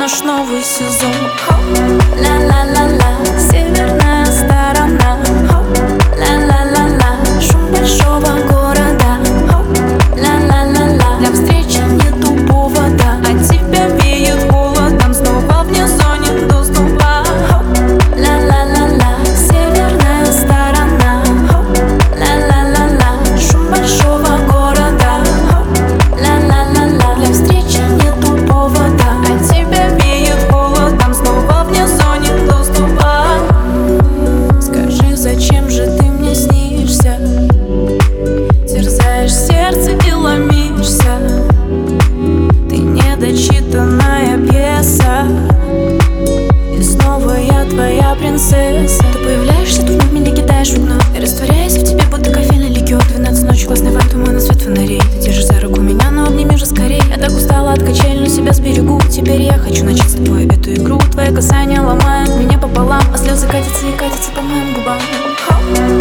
наш новый сезон. Ла-ла-ла-ла, северная сторона. Ла-ла-ла-ла, шум большого города. Ла-ла-ла-ла, для встречи нету повода. От тебя веет холодом, снова вне зоны доступа. Ла-ла-ла-ла, северная сторона. Ла-ла-ла-ла, шум большого города. Ла-ла-ла-ла, для встречи нету повода. От тебя веет холодом, снова вне зоны доступа. Скажи, зачем же ты мне снишься? Терзаешь сердце и ломишься. Ты недочитанная пьеса, и снова я твоя принцесса. Ты появляешься, тут вновь меня кидаешь в окно. И растворяюсь в тебе, будто кофейный ликер. 12 ночи, классный вайб, туманный свет фонарей. Ты держишь за руку меня, но обними же скорей. Я так устала от качель, но себя сберегу. Теперь я хочу начать с тобой эту игру. Твои касания ломают меня пополам, а слезы катятся и катятся по моим губам.